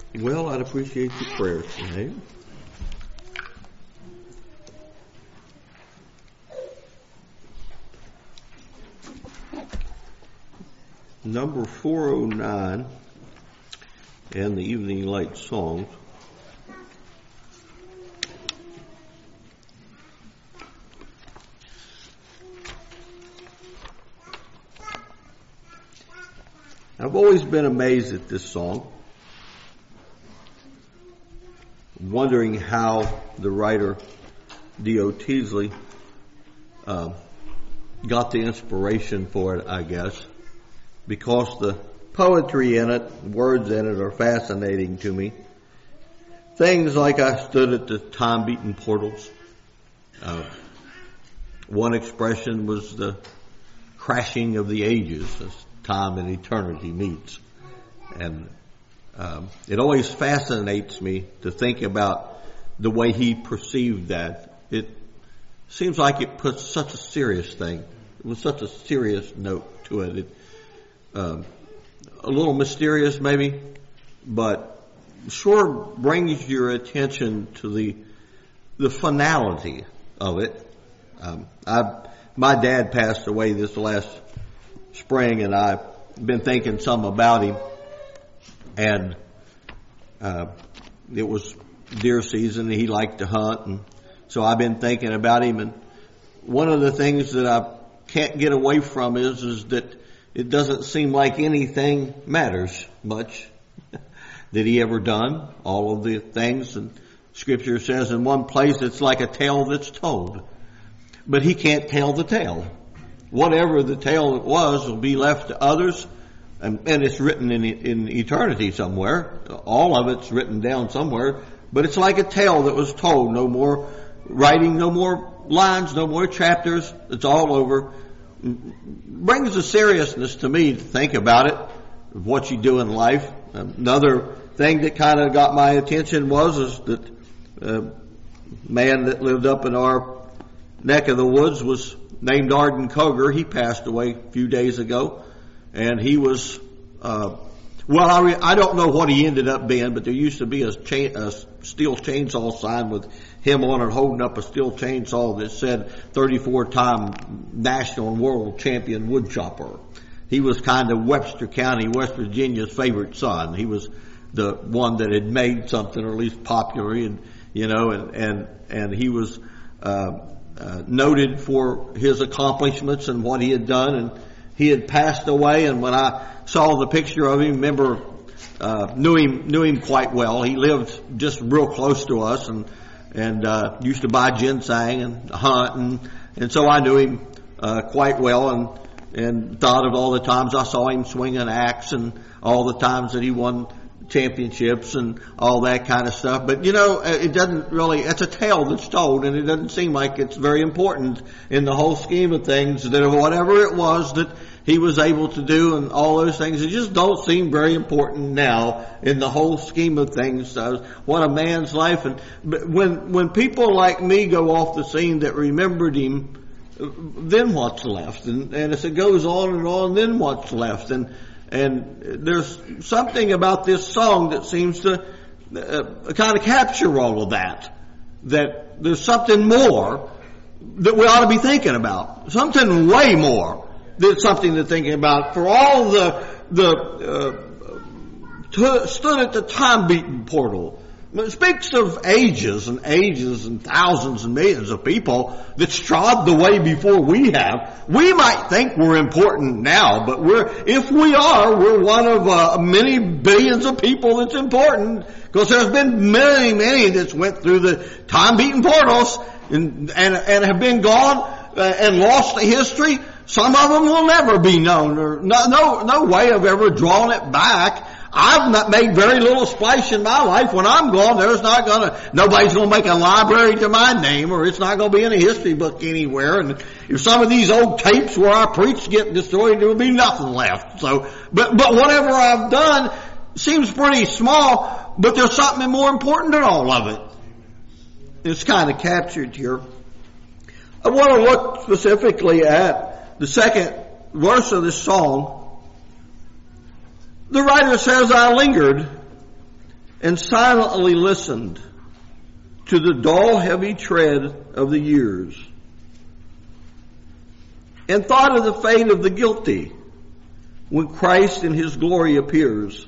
Well, I'd appreciate your prayers today. Number 409 and the Evening Light Songs. I've always been amazed at this song, wondering how the writer D.O. Teasley got the inspiration for it, I guess, because the poetry in it, words in it are fascinating to me. Things like I stood at the time-beaten portals. One expression was the crashing of the ages as time and eternity meets. And it always fascinates me to think about the way he perceived that. It seems like it puts such a serious thing. It was such a serious note to it. A little mysterious maybe, but sure brings your attention to the finality of it. My dad passed away this last spring, and I've been thinking some about him, and it was deer season, and he liked to hunt, and so I've been thinking about him, and one of the things that I can't get away from is that it doesn't seem like anything matters much that he ever done. All of the things, and Scripture says in one place it's like a tale that's told. But he can't tell the tale. Whatever the tale it was will be left to others, and it's written in eternity somewhere. All of it's written down somewhere, but it's like a tale that was told. No more writing, no more lines, no more chapters. It's all over. Brings a seriousness to me to think about it, of what you do in life. Another thing that kind of got my attention is that a man that lived up in our neck of the woods was named Arden Koger. He passed away a few days ago, and he was I don't know what he ended up being, but there used to be a steel chainsaw sign with him on it holding up a steel chainsaw that said 34-time national and world champion wood chopper. He was kind of Webster County, West Virginia's favorite son. He was the one that had made something, or at least popular, and he was noted for his accomplishments and what he had done, and he had passed away. And when I saw the picture of him, knew him quite well. He lived just real close to us, and used to buy ginseng and hunt, and so I knew him quite well, and thought of all the times I saw him swing an axe, and all the times that he won championships and all that kind of stuff. But it doesn't really, it's a tale that's told, and it doesn't seem like it's very important in the whole scheme of things, that whatever it was that he was able to do and all those things, it just don't seem very important now in the whole scheme of things. What a man's life. And when people like me go off the scene that remembered him, then what's left? And as it goes on, then what's left? And there's something about this song that seems to kind of capture all of that there's something more that we ought to be thinking about. Something way more than something to thinking about. For all stood at the time-beaten portal. It speaks of ages and thousands and millions of people that trod the way before we have. We might think we're important now, but if we are, we're one of many billions of people that's important, because there's been many that's went through the time-beaten portals and have been gone and lost to history. Some of them will never be known, or no way of ever drawing it back. I've not made very little splash in my life. When I'm gone, nobody's gonna make a library to my name, or it's not gonna be in a history book anywhere. And if some of these old tapes where I preach get destroyed, there will be nothing left. So, but whatever I've done seems pretty small, but there's something more important than all of it. It's kind of captured here. I want to look specifically at the second verse of this song. The writer says, I lingered and silently listened to the dull, heavy tread of the years, and thought of the fate of the guilty when Christ in His glory appears,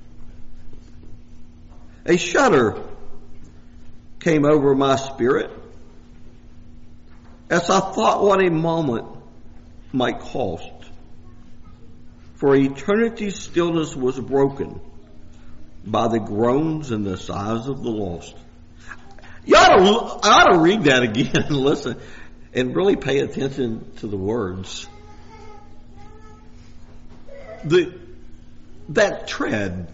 a shudder came over my spirit as I thought what a moment might cost. For eternity's stillness was broken by the groans and the sighs of the lost. You ought to read that again and listen and really pay attention to the words. That tread,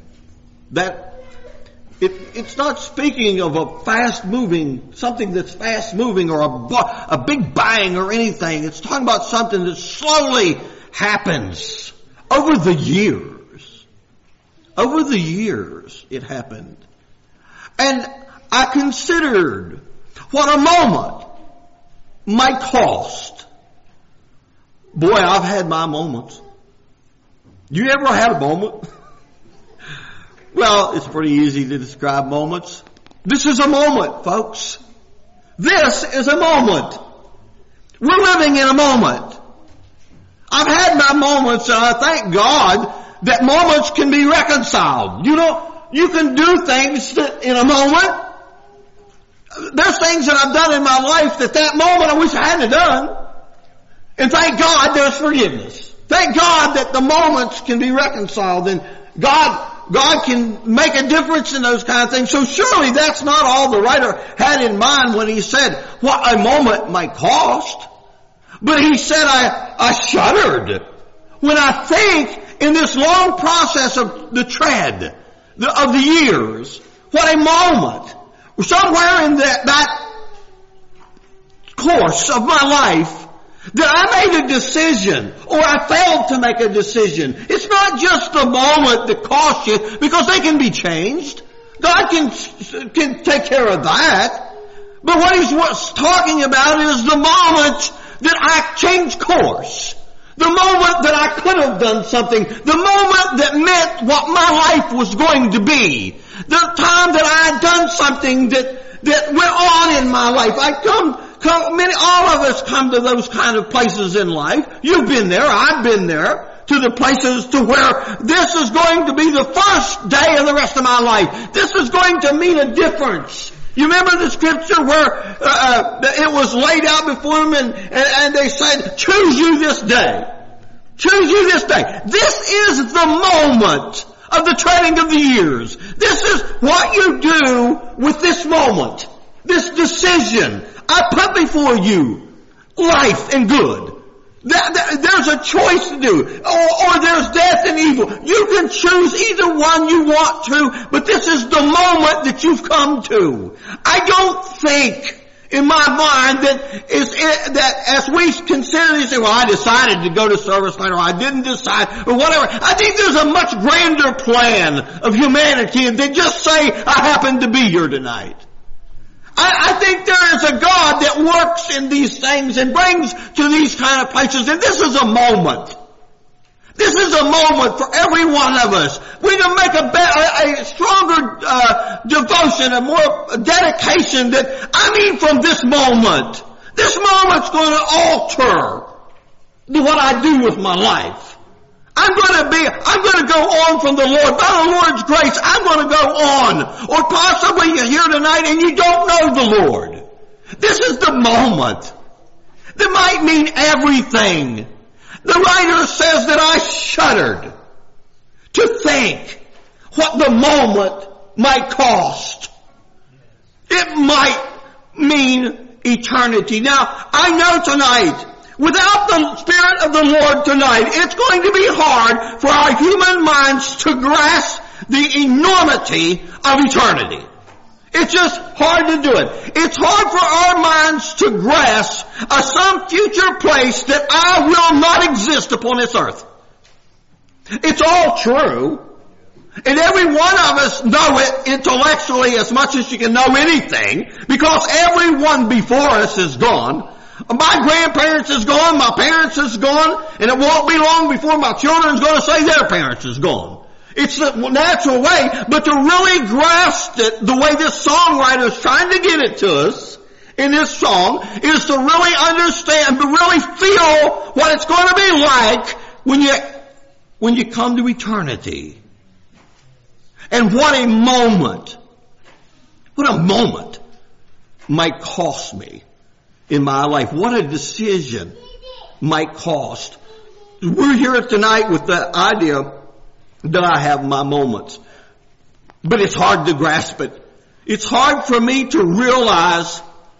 it's not speaking of something that's fast moving or a big bang or anything. It's talking about something that slowly happens over the years. Over the years it happened. And I considered what a moment might cost. Boy, I've had my moments. You ever had a moment? Well, it's pretty easy to describe moments. This is a moment, folks. This is a moment. We're living in a moment. I've had my moments, and I thank God that moments can be reconciled. You know, you can do things that in a moment. There's things that I've done in my life that moment I wish I hadn't done. And thank God there's forgiveness. Thank God that the moments can be reconciled, and God can make a difference in those kind of things. So surely that's not all the writer had in mind when he said what a moment might cost. But he said, I shuddered when I think in this long process of the tread of the years, what a moment. Somewhere in that course of my life that I made a decision or I failed to make a decision. It's not just the moment that costs you, because they can be changed. God can take care of that. But what he's talking about is the moment that I changed course. The moment that I could have done something. The moment that meant what my life was going to be. The time that I had done something that went on in my life. All of us come to those kind of places in life. You've been there. I've been there. To the places to where this is going to be the first day of the rest of my life. This is going to mean a difference. You remember the scripture where it was laid out before them and they said, choose you this day. Choose you this day. This is the moment of the treading of the years. This is what you do with this moment. This decision. I put before you life and good. There's a choice to do. Or there's death and evil. You can choose either one you want to, but this is the moment that you've come to. I don't think in my mind that as we consider this, well, I decided to go to service later, or I didn't decide, or whatever. I think there's a much grander plan of humanity than just say, I happen to be here tonight. I think there is a God that works in these things and brings to these kind of places, and this is a moment. This is a moment for every one of us. We need to make a stronger devotion, a more dedication from this moment. This moment's going to alter what I do with my life. I'm going to go on from the Lord. By the Lord's grace, I'm going to go on. Or possibly you're here tonight and you don't know the Lord. This is the moment that might mean everything. The writer says that I shuddered to think what the moment might cost. It might mean eternity. Now, I know tonight, without the Spirit of the Lord tonight, it's going to be hard for our human minds to grasp the enormity of eternity. It's just hard to do it. It's hard for our minds to grasp some future place that I will not exist upon this earth. It's all true. And every one of us know it intellectually as much as you can know anything, because everyone before us is gone. My grandparents is gone, my parents is gone, and it won't be long before my children's going to say their parents is gone. It's the natural way, but to really grasp it the way this songwriter is trying to get it to us in this song is to really understand, to really feel what it's going to be like when you come to eternity. And what a moment might cost me in my life. What a decision might cost. We're here tonight with the idea that I have my moments. But it's hard to grasp it. It's hard for me to realize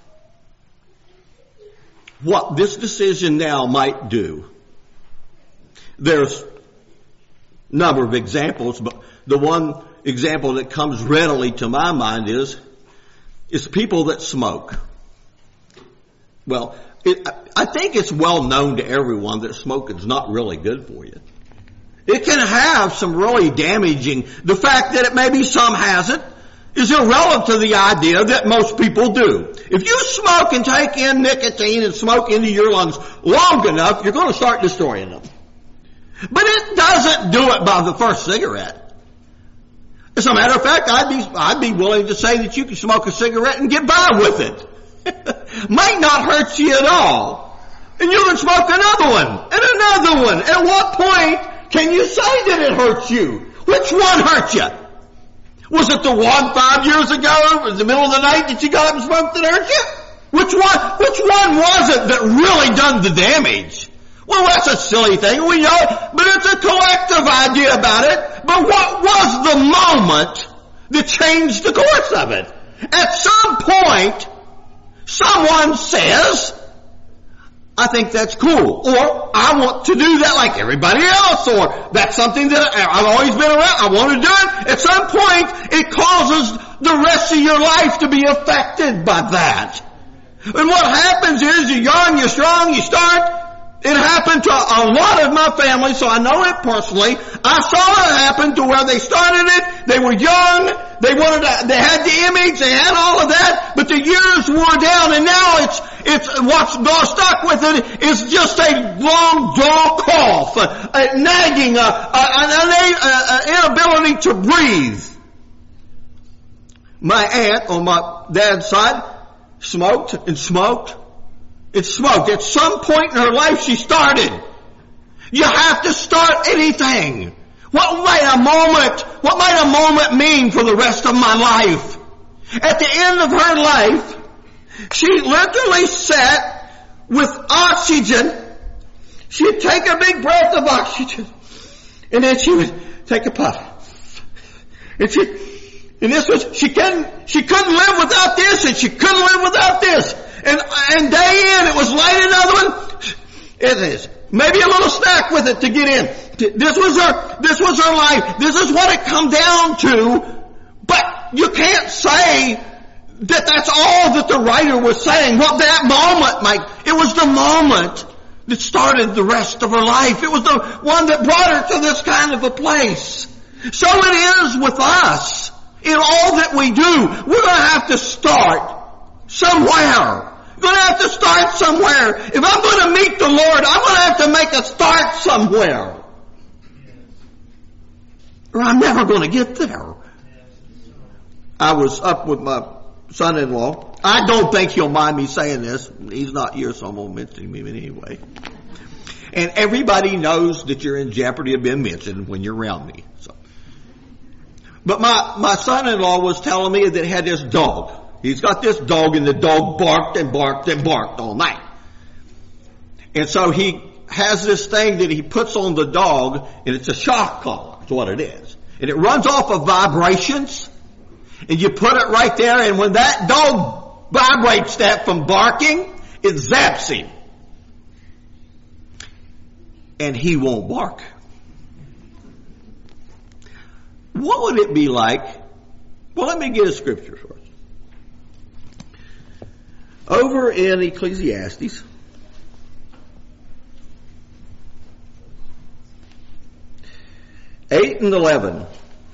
what this decision now might do. There's a number of examples, but the one example that comes readily to my mind is people that smoke. Well, I think it's well known to everyone that smoking is not really good for you. It can have some really damaging. The fact that it maybe some hasn't is irrelevant to the idea that most people do. If you smoke and take in nicotine and smoke into your lungs long enough, you're going to start destroying them. But it doesn't do it by the first cigarette. As a matter of fact, I'd be willing to say that you can smoke a cigarette and get by with it. Might not hurt you at all. And you can smoke another one and another one. At what point can you say that it hurts you? Which one hurt you? Was it the one 5 years ago in the middle of the night that you got up and smoked that hurt you? Which one was it that really done the damage? Well, that's a silly thing, we know, but it's a collective idea about it. But what was the moment that changed the course of it? At some point, someone says, I think that's cool, or I want to do that like everybody else, or that's something that I've always been around, I want to do it. At some point, it causes the rest of your life to be affected by that. And what happens is you're young, you're strong, you start. It happened to a lot of my family, so I know it personally. I saw it happen to where they started it, they were young, they had the image, they had all of that, but the years wore down, and now it's what's stuck with it is just a long, dull cough, a nagging, an inability to breathe. My aunt on my dad's side smoked and smoked. It smoked. At some point in her life, she started. You have to start anything. What might a moment mean for the rest of my life? At the end of her life, she literally sat with oxygen. She'd take a big breath of oxygen, and then she would take a puff. And she couldn't live without this, and she couldn't live without this. And day in, it was light another one. It is. Maybe a little snack with it to get in. This was her life. This is what it come down to. But you can't say that that's all that the writer was saying. Well, that moment, it was the moment that started the rest of her life. It was the one that brought her to this kind of a place. So it is with us. In all that we do, we're going to have to start somewhere. You're going to have to start somewhere. If I'm going to meet the Lord, I'm going to have to make a start somewhere. Or I'm never going to get there. I was up with my son-in-law. I don't think he'll mind me saying this. He's not here, so I'm going to mention him anyway. And everybody knows that you're in jeopardy of being mentioned when you're around me. So. But my son-in-law was telling me that he had this dog. He's got this dog, and the dog barked and barked and barked all night. And so he has this thing that he puts on the dog, and it's a shock collar. That's what it is. And it runs off of vibrations, and you put it right there, and when that dog vibrates that from barking, it zaps him. And he won't bark. What would it be like? Well, let me get a scripture first. Over in Ecclesiastes, (8 and 11),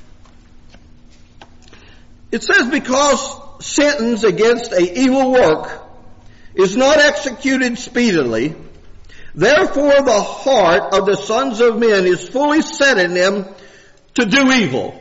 it says, because sentence against a evil work is not executed speedily, therefore the heart of the sons of men is fully set in them to do evil.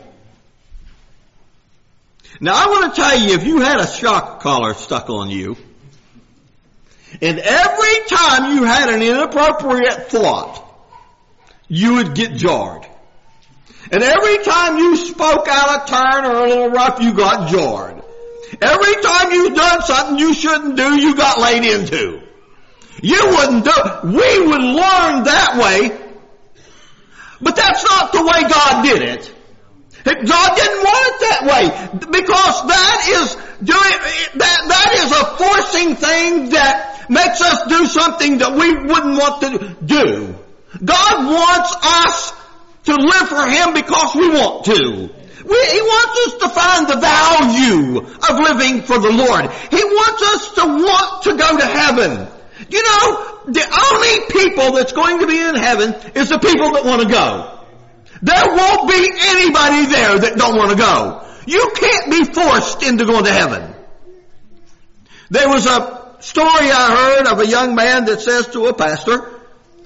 Now I want to tell you, if you had a shock collar stuck on you, and every time you had an inappropriate thought, you would get jarred. And every time you spoke out of turn or a little rough, you got jarred. Every time you done something you shouldn't do, you got laid into. You wouldn't do it. We would learn that way. But that's not the way God did it. God didn't want it that way, because that is a forcing thing that makes us do something that we wouldn't want to do. God wants us to live for Him because we want to. He wants us to find the value of living for the Lord. He wants us to want to go to heaven. You know, the only people that's going to be in heaven is the people that want to go. There won't be anybody there that don't want to go. You can't be forced into going to heaven. There was a story I heard of a young man that says to a pastor,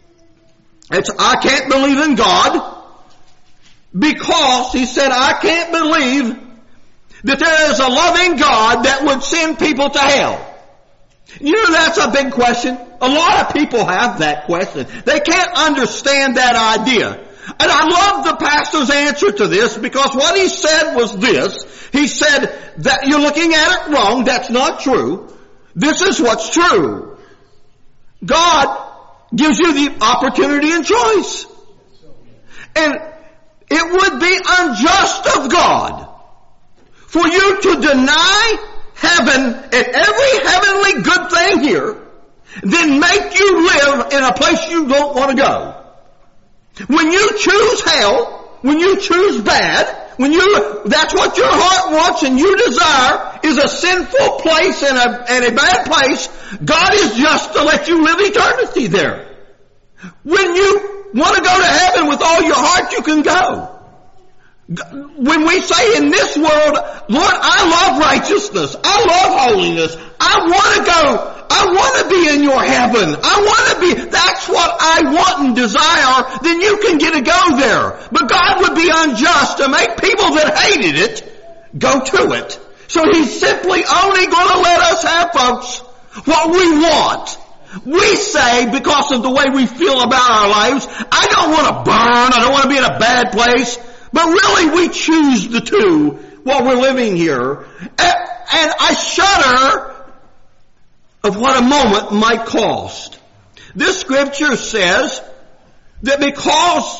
I can't believe in God because, he said, I can't believe that there is a loving God that would send people to hell. You know, that's a big question. A lot of people have that question. They can't understand that idea. And I love the pastor's answer to this, because what he said was this. He said that you're looking at it wrong. That's not true. This is what's true. God gives you the opportunity and choice. And it would be unjust of God for you to deny heaven and every heavenly good thing here, then make you live in a place you don't want to go. When you choose hell, when you choose bad, that's what your heart wants and you desire is a sinful place and a bad place, God is just to let you live eternity there. When you want to go to heaven with all your heart, you can go. When we say in this world, Lord, I love righteousness, I love holiness, I want to go, I want to be in your heaven, that's what I want and desire, then you can get to go there. But God would be unjust to make people that hated it go to it. So He's simply only going to let us have, folks, what we want. We say, because of the way we feel about our lives, I don't want to burn, I don't want to be in a bad place. But really we choose the two while we're living here. And I shudder of what a moment might cost. This scripture says that because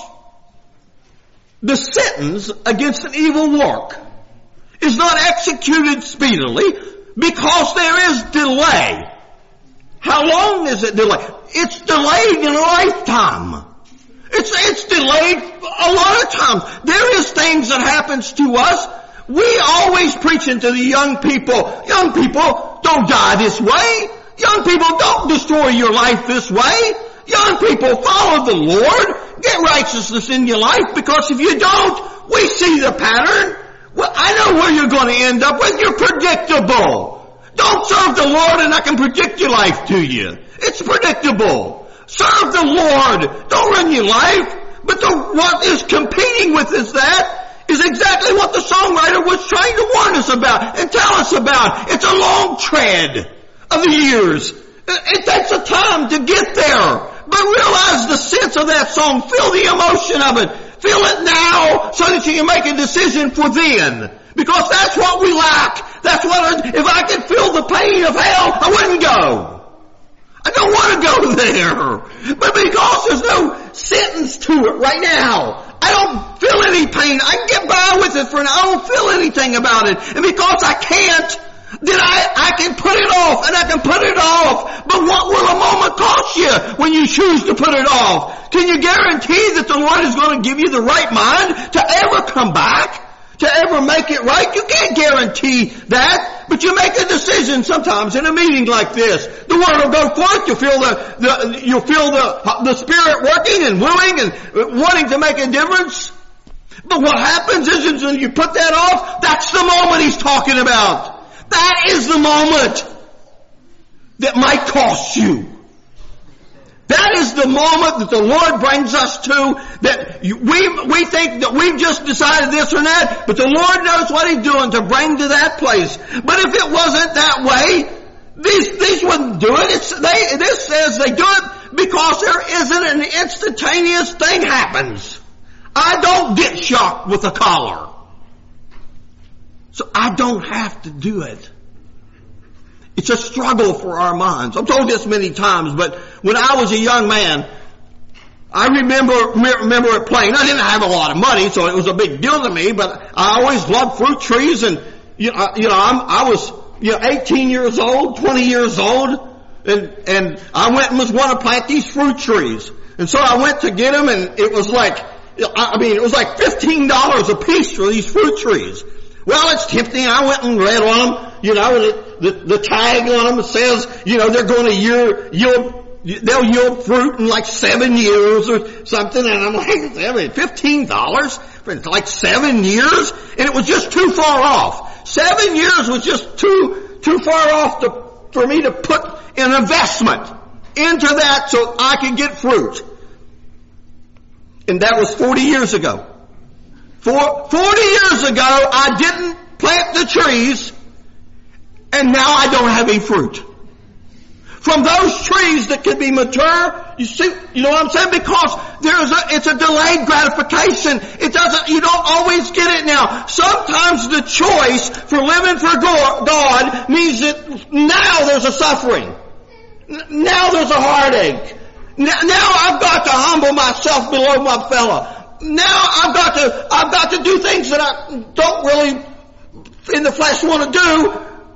the sentence against an evil work is not executed speedily, because there is delay. How long is it delayed? It's delayed in a lifetime. It's delayed a lot of times. There is things that happens to us. We always preaching to the young people, don't die this way. Young people, don't destroy your life this way. Young people, follow the Lord. Get righteousness in your life, because if you don't, we see the pattern. Well, I know where you're going to end up with. You're predictable. Don't serve the Lord and I can predict your life to you. It's predictable. Serve the Lord. Don't run your life. But what is competing with is exactly what the songwriter was trying to warn us about and tell us about. It's a long tread of the years. It takes a time to get there. But realize the sense of that song. Feel the emotion of it. Feel it now so that you can make a decision for then. Because that's what we lack. If I could feel the pain of hell, I wouldn't go. I don't want to go there. But because there's no sentence to it right now, I don't feel any pain. I can get by with it for now. I don't feel anything about it. And because I can't, then I can put it off, and I can put it off. But what will a moment cost you when you choose to put it off? Can you guarantee that the Lord is going to give you the right mind to ever come back? To ever make it right? You can't guarantee that, but you make a decision sometimes in a meeting like this. The word will go forth. You'll feel the Spirit working and willing and wanting to make a difference. But what happens is when you put that off, that's the moment He's talking about. That is the moment that might cost you. That is the moment that the Lord brings us to, that we think that we've just decided this or that, but the Lord knows what He's doing to bring to that place. But if it wasn't that way, these wouldn't do it. This says they do it because there isn't an instantaneous thing happens. I don't get shocked with a collar. So I don't have to do it. It's a struggle for our minds. I've told this many times, but when I was a young man, I remember it playing. I didn't have a lot of money, so it was a big deal to me, but I always loved fruit trees, and I was 18 years old, 20 years old, and I went and was wanting to plant these fruit trees. And so I went to get them, and it was like $15 a piece for these fruit trees. Well, it's tempting. I went and read on them, the tag on them says, they're going to they'll yield fruit in like 7 years or something. And I'm like, $15 for like 7 years? And it was just too far off. 7 years was just too far off for me to put an investment into that so I could get fruit. And that was 40 years ago. 40 years ago, I didn't plant the trees, and now I don't have any fruit. From those trees that can be mature, you know what I'm saying? Because it's a delayed gratification. You don't always get it now. Sometimes the choice for living for God means that now there's a suffering. Now there's a heartache. Now I've got to humble myself below my fellow. Now I've got to do things that I don't really in the flesh want to do,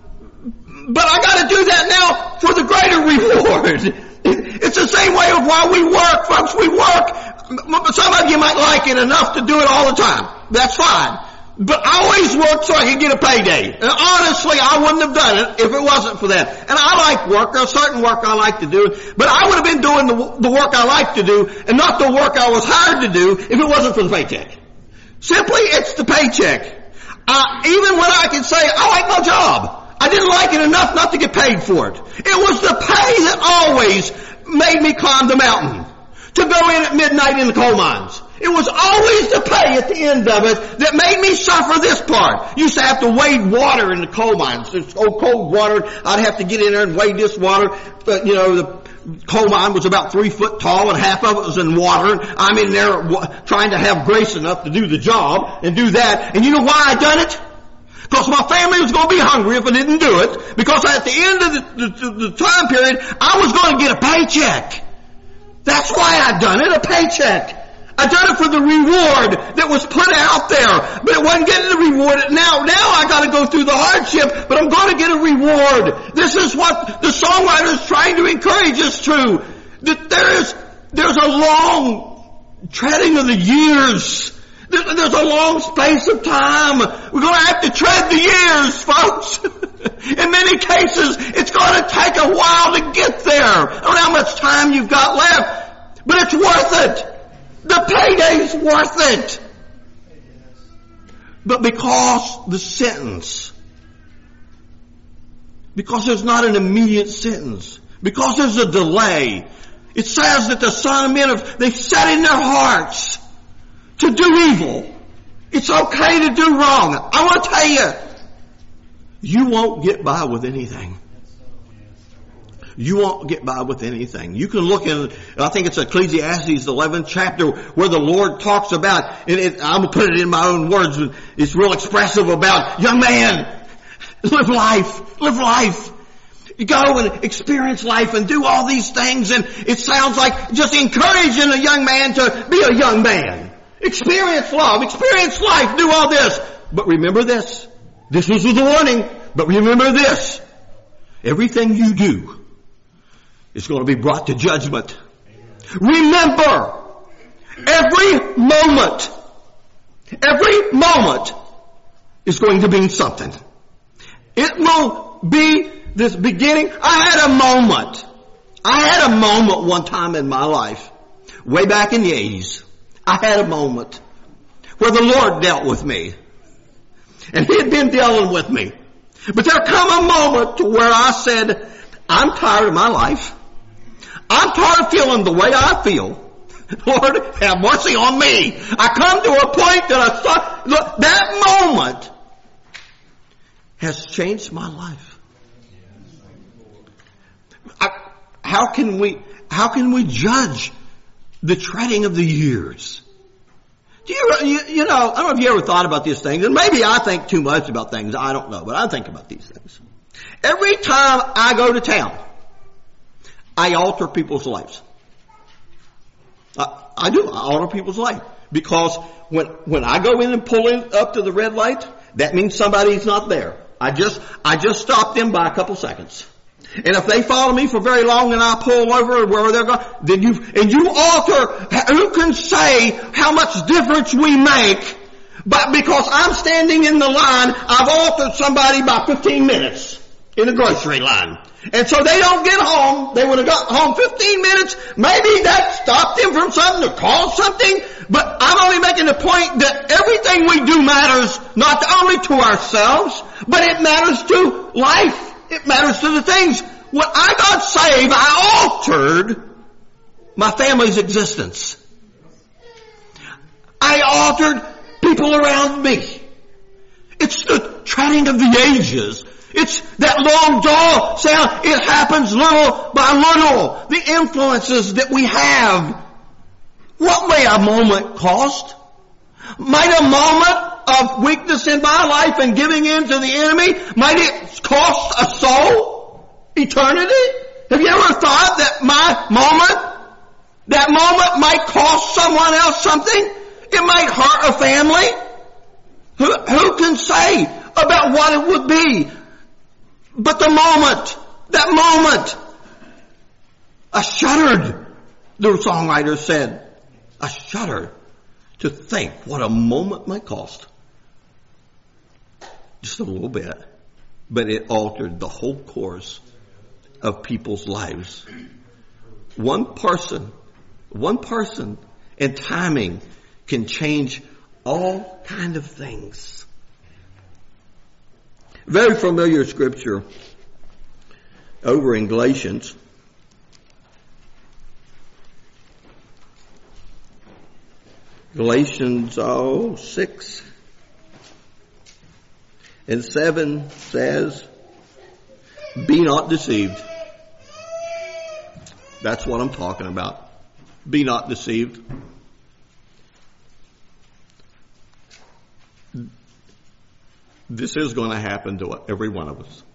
but I got to do that now for the greater reward. It's the same way of why we work, folks. We work. Some of you might like it enough to do it all the time. That's fine. But I always worked so I could get a payday. And honestly, I wouldn't have done it if it wasn't for that. And I like work. There's certain work I like to do. But I would have been doing the work I like to do and not the work I was hired to do if it wasn't for the paycheck. Simply, it's the paycheck. Even when I can say, I like my job, I didn't like it enough not to get paid for it. It was the pay that always made me climb the mountain. To go in at midnight in the coal mines. It was always the pay at the end of it that made me suffer this part. Used to have to wade water in the coal mines. It's so cold water, I'd have to get in there and wade this water. The coal mine was about 3 foot tall and half of it was in water. And I'm in there trying to have grace enough to do the job and do that. And you know why I done it? Because my family was going to be hungry if I didn't do it. Because at the end of the time period, I was going to get a paycheck. That's why I done it, a paycheck. I done it for the reward that was put out there, but it wasn't getting the reward. Now I got to go through the hardship, but I'm going to get a reward. This is what the songwriter is trying to encourage us to. That there's a long treading of the years. There's a long space of time. We're going to have to tread the years, folks. In many cases, it's going to take a while to get there. I don't know how much time you've got left, but it's worth it. The payday's worth it. But because there's not an immediate sentence, because there's a delay, it says that the Son of Men they've set in their hearts to do evil. It's okay to do wrong. I want to tell you, you won't get by with anything. You won't get by with anything. You can look in, I think it's Ecclesiastes 11th chapter where the Lord talks about, and I'm going to put it in my own words, it's real expressive about, young man, live life. You go and experience life and do all these things, and it sounds like just encouraging a young man to be a young man. Experience love, experience life, do all this. But remember this. This was the warning, but remember this. Everything you do is going to be brought to judgment. Remember, every moment is going to mean something. It will be this beginning. I had a moment one time in my life, way back in the 80s. I had a moment where the Lord dealt with me. And He had been dealing with me. But there come a moment to where I said, I'm tired of my life. I'm tired of feeling the way I feel. Lord, have mercy on me. I come to a point that that moment has changed my life. How can we judge the treading of the years? Do you know, I don't know if you ever thought about these things, and maybe I think too much about things. I don't know, but I think about these things. Every time I go to town, I alter people's lives. I do. I alter people's life. Because when I go in and pull in up to the red light, that means somebody's not there. I just stop them by a couple seconds. And if they follow me for very long and I pull over where they're going, then you alter. Who can say how much difference we make? But because I'm standing in the line, I've altered somebody by 15 minutes in the grocery line. And so they don't get home. They would have got home 15 minutes. Maybe that stopped them from something or caused something. But I'm only making the point that everything we do matters not only to ourselves, but it matters to life. It matters to the things. When I got saved, I altered my family's existence. I altered people around me. It's the treading of the ages. It's that long draw sound. It happens little by little. The influences that we have. What may a moment cost? Might a moment of weakness in my life and giving in to the enemy, might it cost a soul eternity? Have you ever thought that that moment might cost someone else something? It might hurt a family. Who can say about what it would be? But that moment, I shuddered, the songwriter said. I shuddered to think what a moment might cost. Just a little bit. But it altered the whole course of people's lives. One person, and timing can change all kind of things. Very familiar scripture over in Galatians. Galatians 6 and 7 says, be not deceived. That's what I'm talking about. Be not deceived. This is going to happen to every one of us.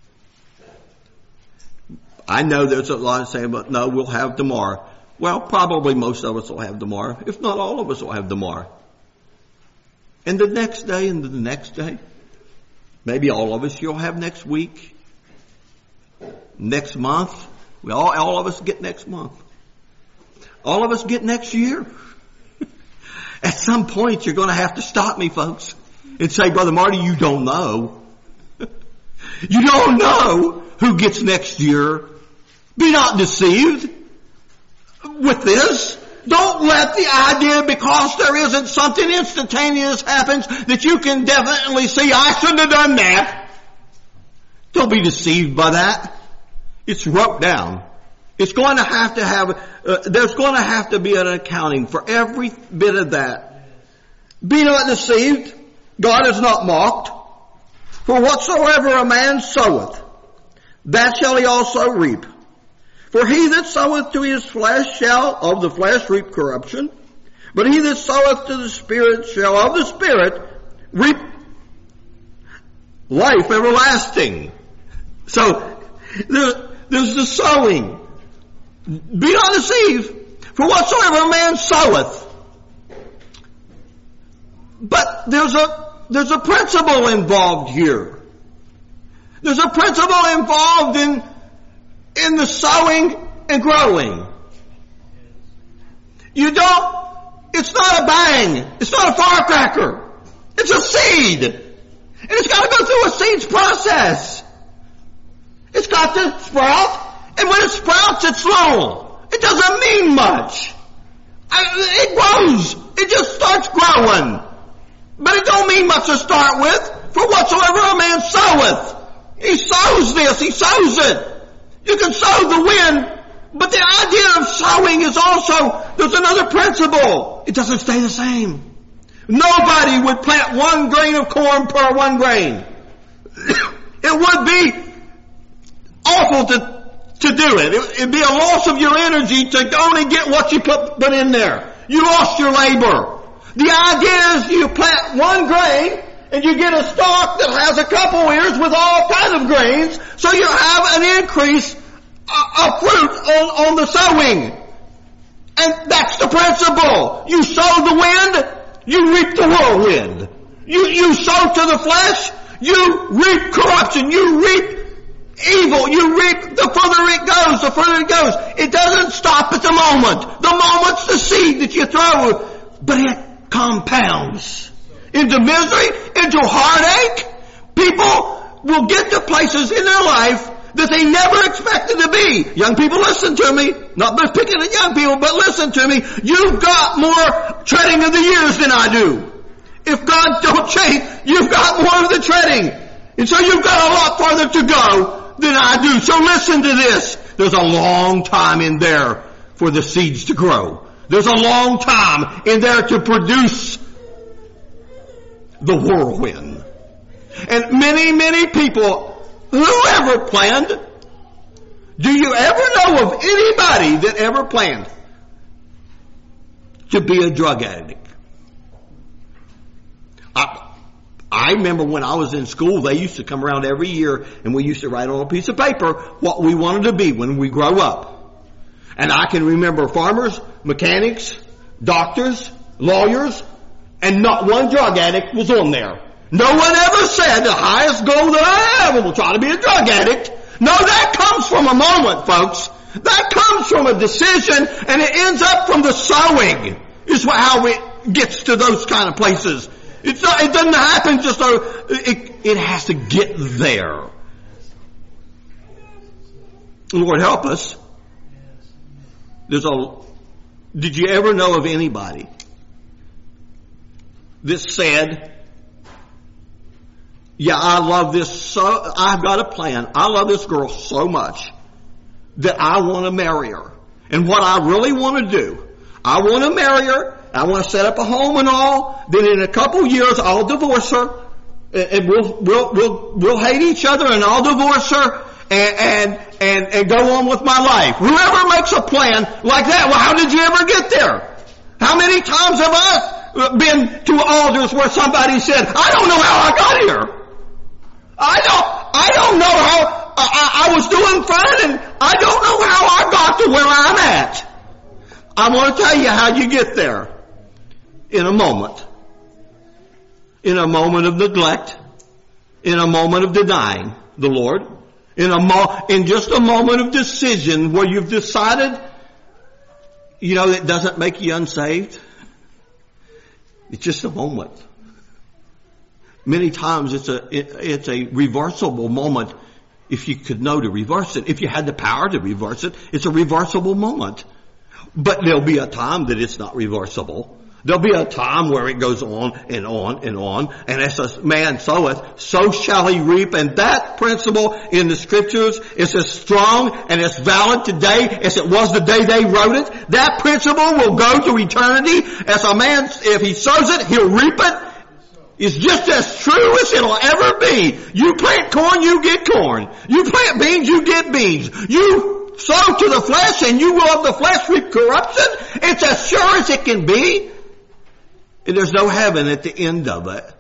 I know there's a lot of saying, but no, we'll have tomorrow. Well, probably most of us will have tomorrow. If not all of us will have tomorrow. And the next day and the next day. Maybe all of us you'll have next week. Next month. All of us get next month. All of us get next year. At some point you're going to have to stop me, folks. And say, Brother Marty, you don't know. You don't know who gets next year. Be not deceived with this. Don't let the idea, because there isn't something instantaneous happens that you can definitely see, I shouldn't have done that. Don't be deceived by that. It's wrote down. It's going to have there's going to have to be an accounting for every bit of that. Be not deceived. God is not mocked. For whatsoever a man soweth, that shall he also reap. For he that soweth to his flesh shall of the flesh reap corruption. But he that soweth to the Spirit shall of the Spirit reap life everlasting. So, there's the sowing. Be not deceived. For whatsoever a man soweth. But there's a principle involved here. There's a principle involved in the sowing and growing. It's not a bang. It's not a firecracker. It's a seed. And it's got to go through a seed's process. It's got to sprout. And when it sprouts, it's slow. It doesn't mean much. It grows. It just starts growing. But it don't mean much to start with. For whatsoever a man soweth, he sows this, he sows it. You can sow the wind But the idea of sowing is also, there's another principle. It doesn't stay the same. Nobody would plant 1 grain of corn per 1 grain. It would be awful to do it. It'd be a loss of your energy to only get what you put in there. You lost your labor. The idea is you plant 1 grain and you get a stalk that has a couple ears with all kinds of grains, so you have an increase of fruit on the sowing. And that's the principle. You sow the wind, you reap the whirlwind. You sow to the flesh, you reap corruption, you reap evil, you reap the further it goes. It doesn't stop at the moment. The moment's the seed that you throw, but it compounds into misery, into heartache. People will get to places in their life that they never expected to be. Young people, listen to me. Not just picking at young people, but listen to me. You've got more treading of the years than I do. If God don't change, you've got more of the treading. And so you've got a lot farther to go than I do. So listen to this. There's a long time in there for the seeds to grow. There's a long time in there to produce the whirlwind. And many people, whoever planned, do you ever know of anybody that ever planned to be a drug addict? I remember when I was in school, they used to come around every year and we used to write on a piece of paper what we wanted to be when we grow up. And I can remember farmers, mechanics, doctors, lawyers, and not one drug addict was on there. No one ever said the highest goal that I have will try to be a drug addict. No, that comes from a moment, folks. That comes from a decision, and it ends up from the sowing. Is how it gets to those kind of places. It doesn't happen just so, it has to get there. Lord help us. Did you ever know of anybody that said, yeah, I love this so, I've got a plan. I love this girl so much that I want to marry her. And what I really want to do, I want to marry her. I want to set up a home and all. Then in a couple years, I'll divorce her, and we'll hate each other, and I'll divorce her, and go on with my life. Whoever makes a plan like that, well, how did you ever get there? How many times have I been to altars where somebody said, I don't know how I got here. I don't know how I was doing fine, and I don't know how I got to where I'm at. I want to tell you how you get there. In a moment. In a moment of neglect. In a moment of denying the Lord. In just a moment of decision where you've decided, it doesn't make you unsaved. It's just a moment. Many times it's a reversible moment if you could know to reverse it. If you had the power to reverse it, it's a reversible moment. But there'll be a time that it's not reversible. There'll be a time where it goes on and on and on. And as a man soweth, so shall he reap. And that principle in the scriptures is as strong and as valid today as it was the day they wrote it. That principle will go to eternity. As a man, if he sows it, he'll reap it. It's just as true as it'll ever be. You plant corn, you get corn. You plant beans, you get beans. You sow to the flesh and you will of the flesh reap corruption. It's as sure as it can be. And there's no heaven at the end of it.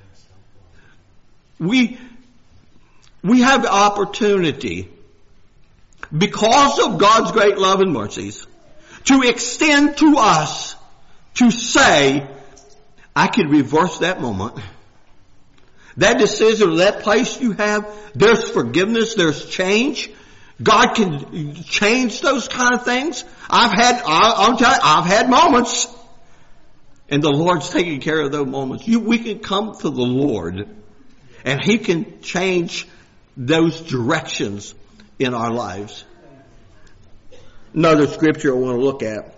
We have the opportunity, because of God's great love and mercies, to extend to us to say, I can reverse that moment. That decision or that place you have, there's forgiveness, there's change. God can change those kind of things. I'll tell you, I've had moments, and the Lord's taking care of those moments. We can come to the Lord, and He can change those directions in our lives. Another scripture I want to look at,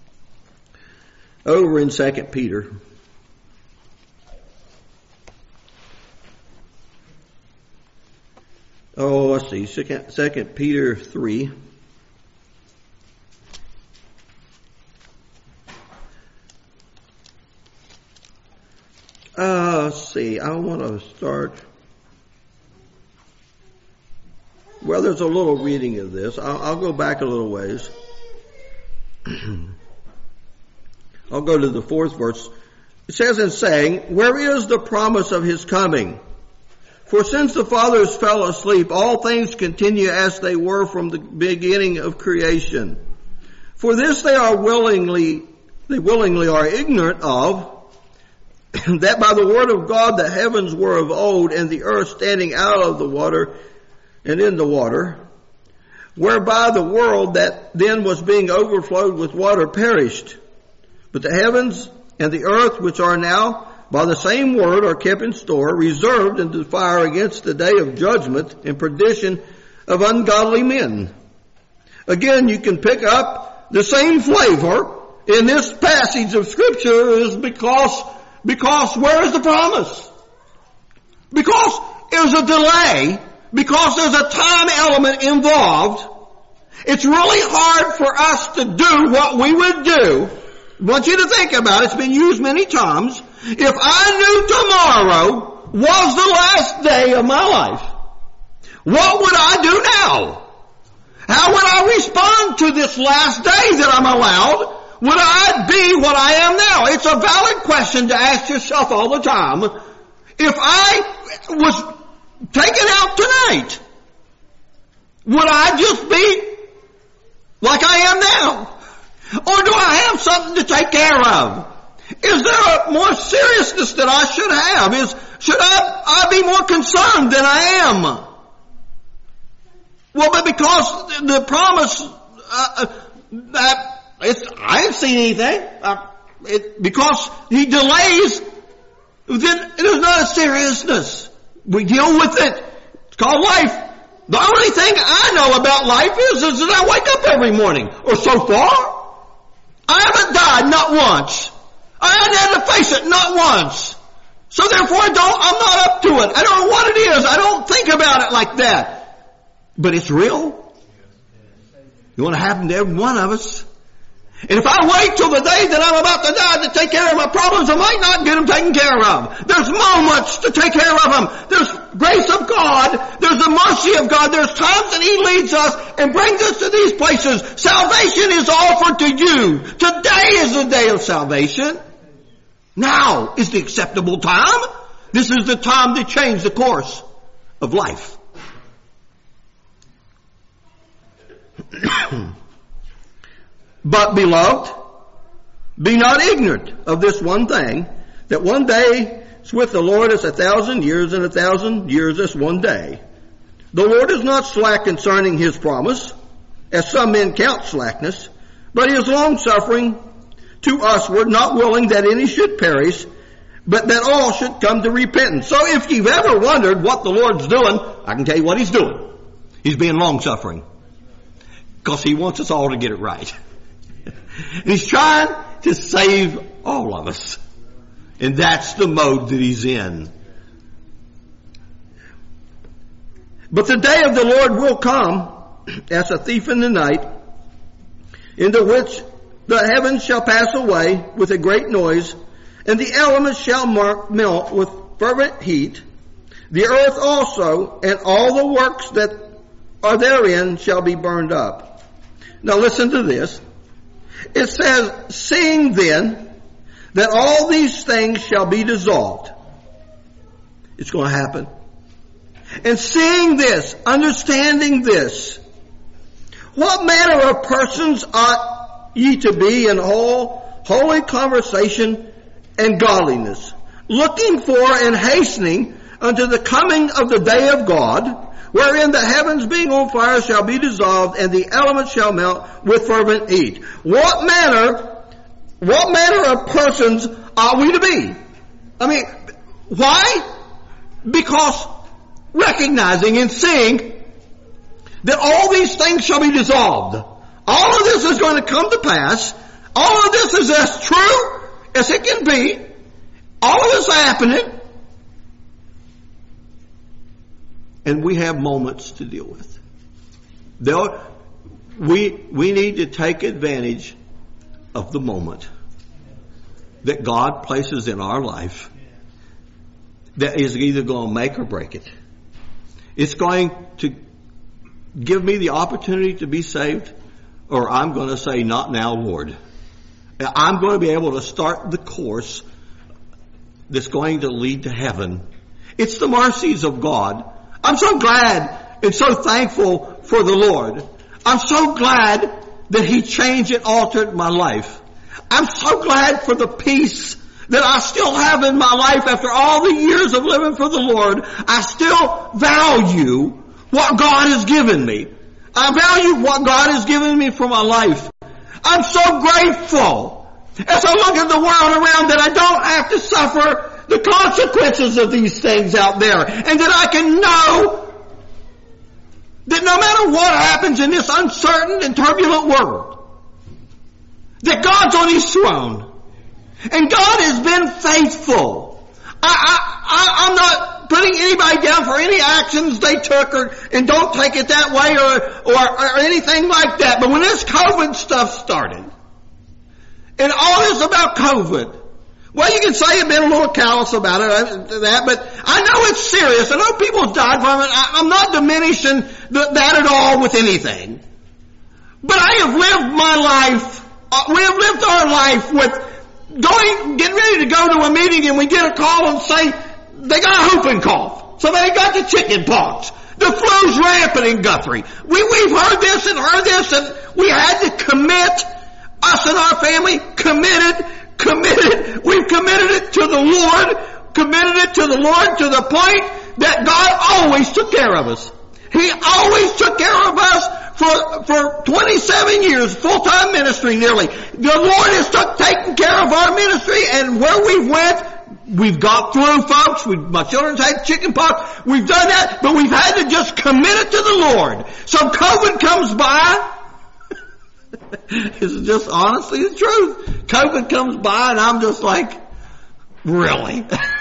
over in 2 Peter. Oh, let's see, 2 Peter 3. let's see, I want to start. Well, there's a little reading of this. I'll go back a little ways. I'll go to the 4th verse. It says in saying, where is the promise of his coming? For since the fathers fell asleep, all things continue as they were from the beginning of creation. For this they willingly are ignorant of, that by the word of God the heavens were of old, and the earth standing out of the water and in the water, whereby the world that then was being overflowed with water perished. But the heavens and the earth, which are now by the same word, are kept in store, reserved unto fire against the day of judgment and perdition of ungodly men. Again, you can pick up the same flavor in this passage of Scripture is because where is the promise? Because there's a delay, because there's a time element involved. It's really hard for us to do what we would do. I want you to think about it. It's been used many times. If I knew tomorrow was the last day of my life, what would I do now? How would I respond to this last day that I'm allowed? Would I be what I am now? It's a valid question to ask yourself all the time. If I was taken out tonight, would I just be like I am now? Or do I have something to take care of? Is there a more seriousness that I should have? Should I be more concerned than I am? Well, but because the promise, I ain't seen anything. Because he delays, then there's not a seriousness. We deal with it. It's called life. The only thing I know about life is that I wake up every morning, or so far. I haven't died, not once. I haven't had to face it, not once. So therefore I'm not up to it. I don't know what it is. I don't think about it like that. But it's real. It want to happen to every one of us. And if I wait till the day that I'm about to die to take care of my problems, I might not get them taken care of. There's moments to take care of them. There's grace of God. There's the mercy of God. There's times that He leads us and brings us to these places. Salvation is offered to you. Today is the day of salvation. Now is the acceptable time. This is the time to change the course of life. But, beloved, be not ignorant of this one thing, that one day is with the Lord as 1,000 years, and 1,000 years as one day. The Lord is not slack concerning His promise, as some men count slackness, but He is long-suffering to usward, not willing that any should perish, but that all should come to repentance. So if you've ever wondered what the Lord's doing, I can tell you what He's doing. He's being long-suffering, because He wants us all to get it right. And He's trying to save all of us. And that's the mode that He's in. But the day of the Lord will come as a thief in the night, into which the heavens shall pass away with a great noise, and the elements shall melt with fervent heat. The earth also and all the works that are therein shall be burned up. Now listen to this. It says, seeing then that all these things shall be dissolved. It's going to happen. And seeing this, understanding this, what manner of persons ought ye to be in all holy conversation and godliness, looking for and hastening unto the coming of the day of God, wherein the heavens being on fire shall be dissolved, and the elements shall melt with fervent heat. What manner of persons are we to be? I mean, why? Because recognizing and seeing that all these things shall be dissolved. All of this is going to come to pass. All of this is as true as it can be. All of this happening. And we have moments to deal with. We need to take advantage of the moment that God places in our life that is either going to make or break it. It's going to give me the opportunity to be saved, or I'm going to say, not now, Lord. I'm going to be able to start the course that's going to lead to heaven. It's the mercies of God. I'm so glad and so thankful for the Lord. I'm so glad that He changed and altered my life. I'm so glad for the peace that I still have in my life after all the years of living for the Lord. I still value what God has given me. I value what God has given me for my life. I'm so grateful as I look at the world around that I don't have to suffer the consequences of these things out there, and that I can know that no matter what happens in this uncertain and turbulent world, that God's on His throne. And God has been faithful. I'm not putting anybody down for any actions they took, and don't take it that way or anything like that. But when this COVID stuff started, and all this about COVID, well, you can say you've been a little callous about it, but I know it's serious. I know people have died from it. I'm not diminishing that at all with anything. But I have lived my life, we have lived our life with getting ready to go to a meeting, and we get a call and say they got a whooping cough. So they got the chicken pox. The flu's rampant in Guthrie. We've heard this, and we had to commit, us and our family, committed. We've committed it to the Lord to the point that God always took care of us. He always took care of us for 27 years, full-time ministry nearly. The Lord has taken care of our ministry, and where we went, we've got through, folks. My children's had chicken pox. We've done that, but we've had to just commit it to the Lord. So COVID comes by. This is just honestly the truth. COVID comes by, and I'm just like, really?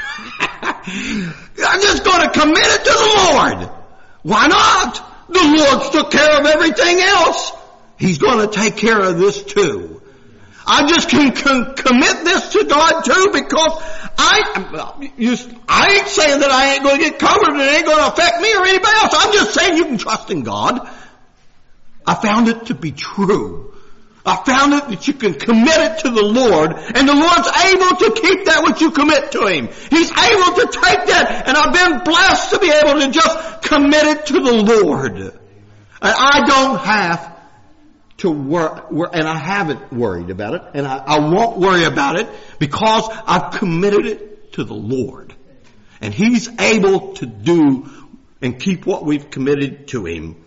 I'm just going to commit it to the Lord. Why not? The Lord took care of everything else. He's going to take care of this too. I just can commit this to God too, because I ain't saying that I ain't going to get covered and it ain't going to affect me or anybody else. I'm just saying you can trust in God. I found it to be true. I found it that you can commit it to the Lord, and the Lord's able to keep that which you commit to Him. He's able to take that, and I've been blessed to be able to just commit it to the Lord. And I don't have to worry, and I haven't worried about it, and I won't worry about it, because I've committed it to the Lord. And He's able to do and keep what we've committed to Him.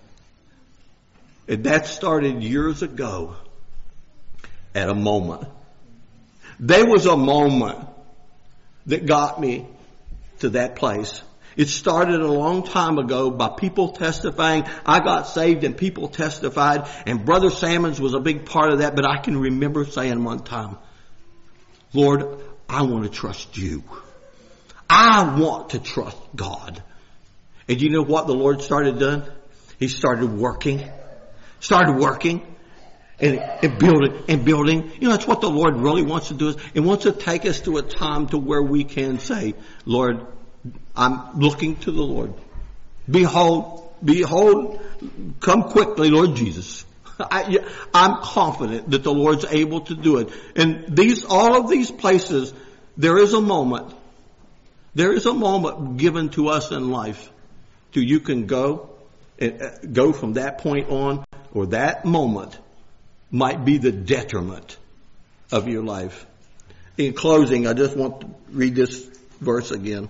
And that started years ago at a moment. There was a moment that got me to that place. It started a long time ago by people testifying. I got saved and people testified, and Brother Salmons was a big part of that, but I can remember saying one time, Lord, I want to trust you. I want to trust God. And you know what the Lord started doing? He started working and building. You know, that's what the Lord really wants to do. He wants to take us to a time to where we can say, Lord, I'm looking to the Lord. Behold, come quickly, Lord Jesus. I'm confident that the Lord's able to do it. And all of these places, there is a moment given to us in life till you can go from that point on, or that moment might be the detriment of your life. In closing, I just want to read this verse again.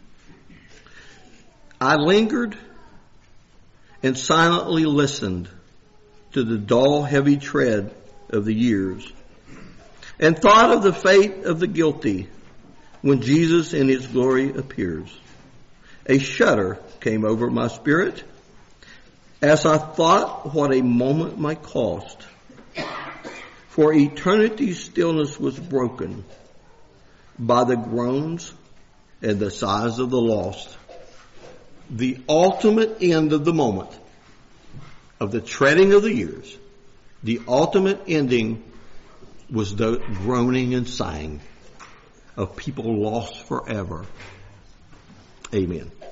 I lingered and silently listened to the dull, heavy tread of the years, and thought of the fate of the guilty when Jesus in His glory appears. A shudder came over my spirit as I thought what a moment might cost. For eternity's stillness was broken by the groans and the sighs of the lost. The ultimate end of the moment, of the treading of the years, the ultimate ending was the groaning and sighing of people lost forever Amen.